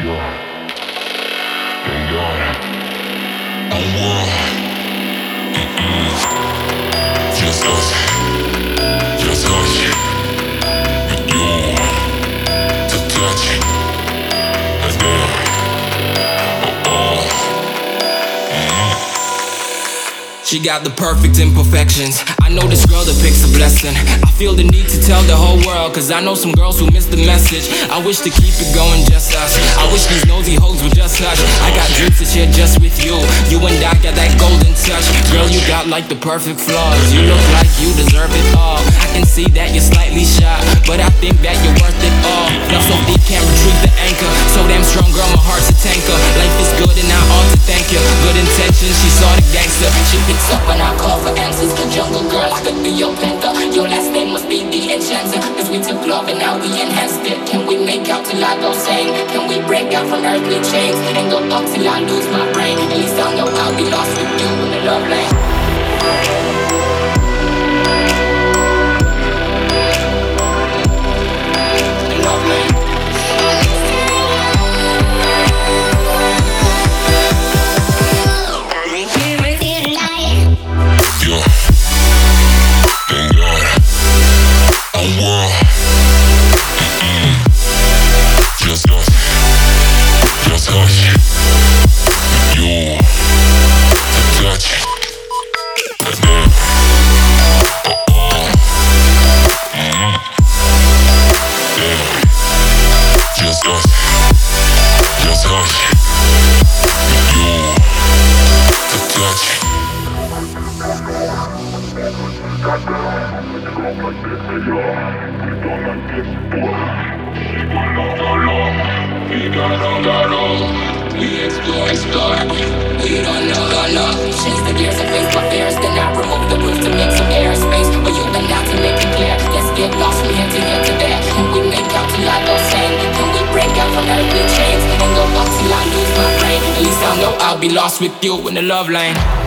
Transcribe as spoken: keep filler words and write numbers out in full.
She got the perfect imperfections. I know this girl depicts a blessing. I feel the need to tell the whole world, cause I know some girls who miss the message. I wish to keep it going just us. I wish these nosy hoes would just hush. I got dreams to share just with you. You and I got that golden touch. Girl, you got like the perfect flaws. You look like you deserve it all. I can see that you're slightly shy, but I think that you're worth it all. Now so deep, can't retrieve the anchor. So damn strong, girl, my heart's a tanker. Life is good and I ought to thank you. Good intentions, she saw the gangster. She picks up when I call for answers. The jungle girl, I could be your panther. Your last name must be the enchanter, cause we took love and now we enhanced it. Can we make out till I go sane? Can we break out from earthly chains? Ain't no thought till I lose my brain. At least I know I'll be lost with you in the love lane. I'll be lost with you in the love lane.